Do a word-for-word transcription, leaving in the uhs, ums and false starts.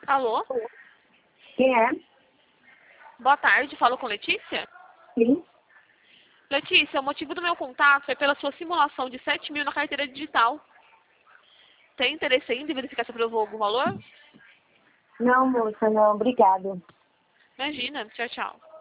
Alô? Quem é? Boa tarde, falo com Letícia? Sim. Letícia, o motivo do meu contato é pela sua simulação de sete mil na carteira digital. Tem interesse ainda em verificar se aprovou algum valor? Não, moça, não. Obrigada. Imagina, tchau, tchau.